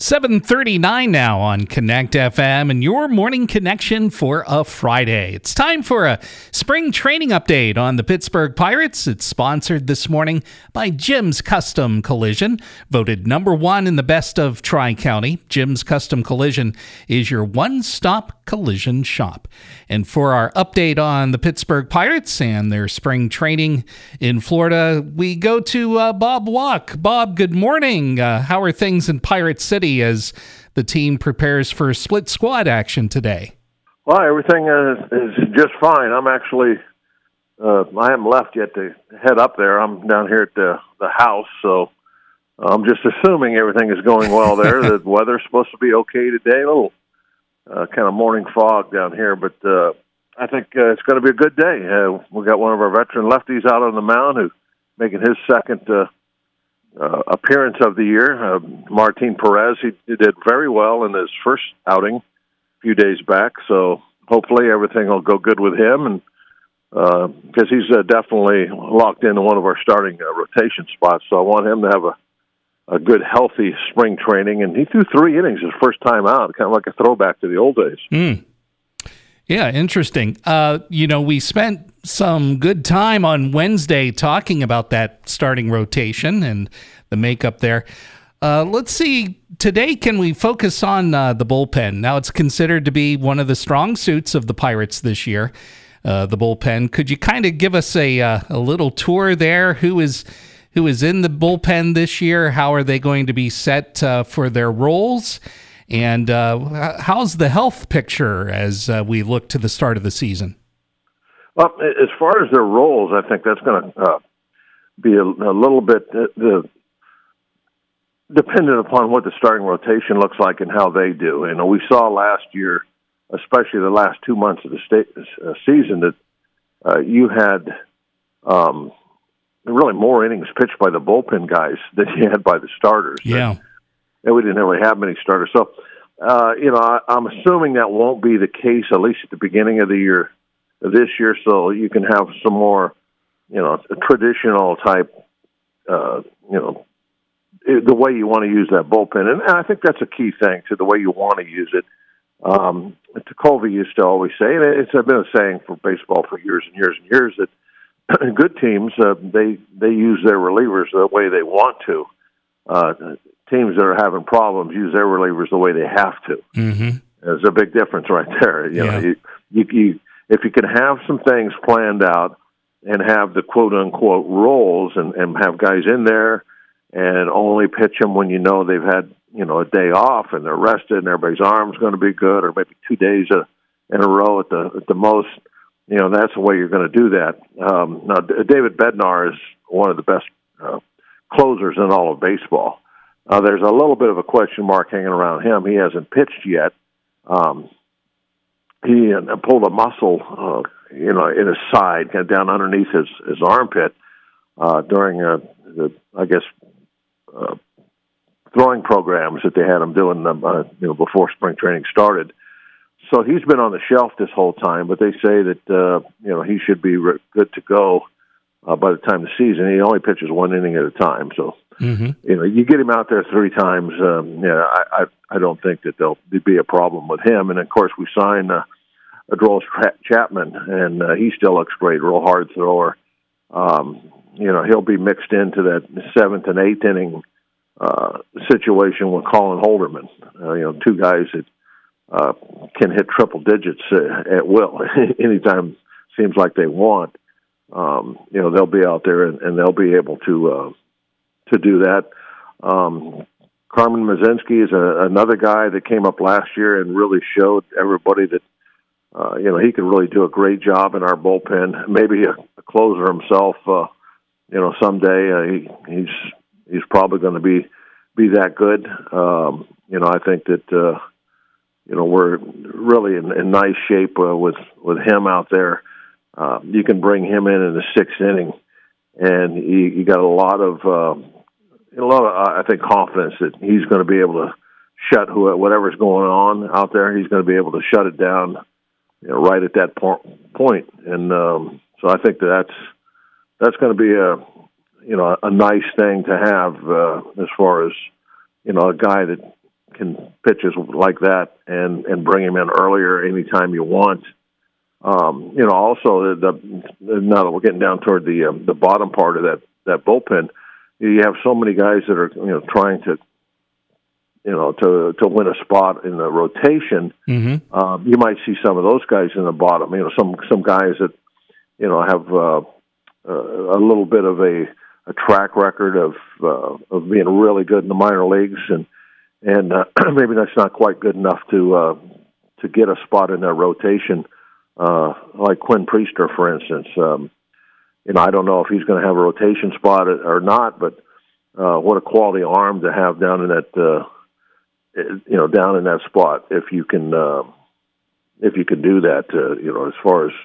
7:39 now on Connect FM and your morning connection for a Friday. It's time for a spring training update on the Pittsburgh Pirates. It's sponsored this morning by Jim's Custom Collision, voted number one in the best of Tri-County. Jim's Custom Collision is your one-stop collision shop. And for our update on the Pittsburgh Pirates and their spring training in Florida, we go to Bob Walk. Bob, good morning. How are things in Pirate City as the team prepares for split squad action today? Well, everything is just fine. I'm actually, I haven't left yet to head up there. I'm down here at the house, so I'm just assuming everything is going well there. The weather's supposed to be okay today. A little kind of morning fog down here, but I think it's going to be a good day. We got one of our veteran lefties out on the mound who's making his second appearance of the year. Martin Perez, he did very well in his first outing a few days back, so hopefully everything will go good with him, and because he's definitely locked into one of our starting rotation spots, so I want him to have a good, healthy spring training, and he threw 3 innings his first time out, kind of like a throwback to the old days. Yeah, interesting. We spent some good time on Wednesday talking about that starting rotation and the makeup there. Let's see, today can we focus on the bullpen? Now it's considered to be one of the strong suits of the Pirates this year, the bullpen. Could you kind of give us a little tour there? Who is in the bullpen this year? How are they going to be set for their roles? And how's the health picture as we look to the start of the season? Well, as far as their roles, I think that's going to be a little bit dependent upon what the starting rotation looks like and how they do. You know, we saw last year, especially the last 2 months of the season, that you had really more innings pitched by the bullpen guys than you had by the starters. Yeah. And we didn't really have many starters. So, I'm assuming that won't be the case, at least at the beginning of the year, this year, so you can have some more, traditional type, the way you want to use that bullpen. And I think that's a key thing, to the way you want to use it. Tekulve used to always say, and it's been a saying for baseball for years and years and years, that good teams, they use their relievers the way they want to. Teams that are having problems use their relievers the way they have to. Mm-hmm. There's a big difference right there. You if you can have some things planned out and have the quote unquote roles and have guys in there and only pitch them when they've had a day off and they're rested and everybody's arm's going to be good, or maybe 2 days in a row at the most. That's the way you're going to do that. Now, David Bednar is one of the best closers in all of baseball. There's a little bit of a question mark hanging around him. He hasn't pitched yet. He pulled a muscle, in his side, kind of down underneath his armpit during throwing programs that they had him doing, before spring training started. So he's been on the shelf this whole time, but they say that he should be good to go by the time of the season. He only pitches 1 inning at a time, so. Mm-hmm. You get him out there 3 times. I don't think that there'll be a problem with him. And of course, we signed Aroldis Chapman, and he still looks great. Real hard thrower. He'll be mixed into that 7th and 8th inning situation with Colin Holderman. 2 guys that can hit triple digits at will anytime. Seems like they want. They'll be out there and they'll be able to do that. Carmen Mlodzinski is another guy that came up last year and really showed everybody that he could really do a great job in our bullpen. Maybe a closer himself. Someday he's probably going to be that good. I think that we're really in nice shape with him out there. You can bring him in the 6th inning, and you got a lot of I think confidence that he's going to be able to shut whatever's going on out there. He's going to be able to shut it down, right at that point. And so I think that's going to be a nice thing to have as far as a guy that can pitches like that and bring him in earlier anytime you want. Also now that we're getting down toward the bottom part of that bullpen, you have so many guys that are trying to win a spot in the rotation. Mm-hmm. You might see some of those guys in the bottom. Some guys that have a little bit of a track record of being really good in the minor leagues, and maybe that's not quite good enough to get a spot in their rotation. Like Quinn Priester, for instance. I don't know if he's going to have a rotation spot or not, but what a quality arm to have down in that down in that spot. If you can do that, as far as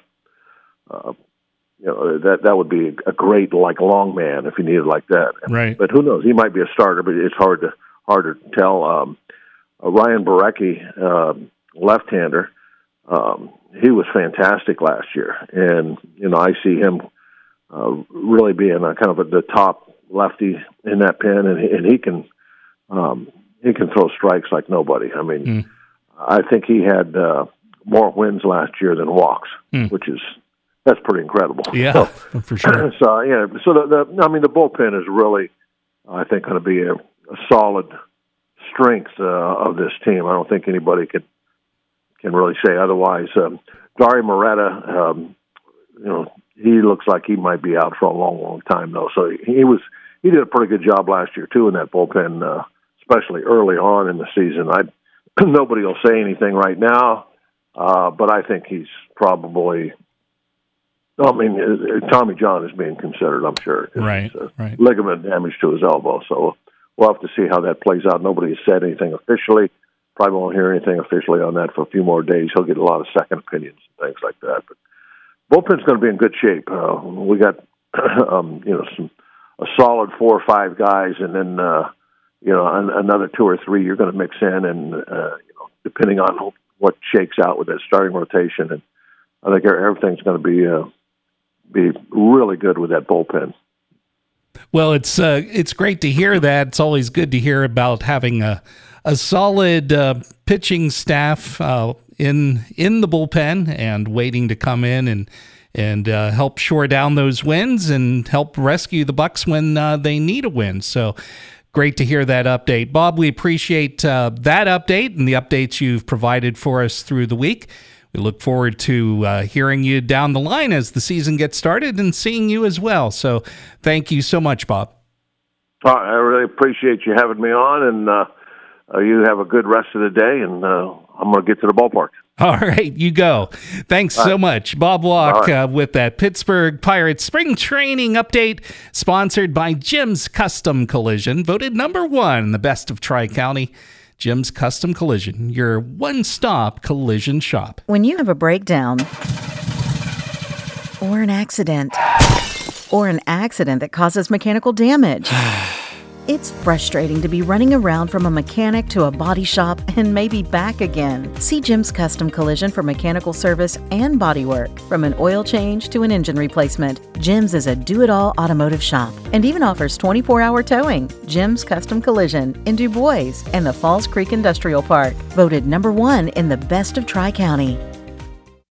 that would be a great long man if you need it like that. Right. But who knows? He might be a starter, but it's hard to tell. Ryan Borucki, left-hander. He was fantastic last year, and I see him really being kind of the top lefty in that pen, and he can throw strikes like nobody. I mean, I think he had more wins last year than walks, that's pretty incredible. Yeah, for sure. So the bullpen is really, I think, going to be a solid strength of this team. I don't think anybody can really say otherwise. Dauri Moreta, he looks like he might be out for a long, long time though. So he did a pretty good job last year too in that bullpen, especially early on in the season. Nobody will say anything right now, but I think he's probably. Tommy John is being considered, I'm sure. Right. Ligament damage to his elbow, so we'll have to see how that plays out. Nobody has said anything officially. Probably won't hear anything officially on that for a few more days. He'll get a lot of second opinions and things like that. But bullpen's going to be in good shape. We got a solid 4 or 5 guys, and then another 2 or 3 you're going to mix in, and depending on what shakes out with that starting rotation, and I think everything's going to be really good with that bullpen. Well, it's great to hear that. It's always good to hear about having a solid pitching staff in the bullpen and waiting to come in and help shore down those wins and help rescue the Bucks when they need a win. So great to hear that update. Bob, we appreciate that update and the updates you've provided for us through the week. We look forward to hearing you down the line as the season gets started and seeing you as well. So thank you so much, Bob. I really appreciate you having me on, and you have a good rest of the day, and I'm going to get to the ballpark. All right, you go. Thanks so much. Bob Walk with that Pittsburgh Pirates spring training update, sponsored by Jim's Custom Collision, voted number 1 in the best of Tri-County. Jim's Custom Collision, your one-stop collision shop. When you have a breakdown or an accident that causes mechanical damage, it's frustrating to be running around from a mechanic to a body shop and maybe back again. See Jim's Custom Collision for mechanical service and bodywork. From an oil change to an engine replacement, Jim's is a do-it-all automotive shop and even offers 24-hour towing. Jim's Custom Collision in Du Bois and the Falls Creek Industrial Park. Voted number 1 in the best of Tri-County.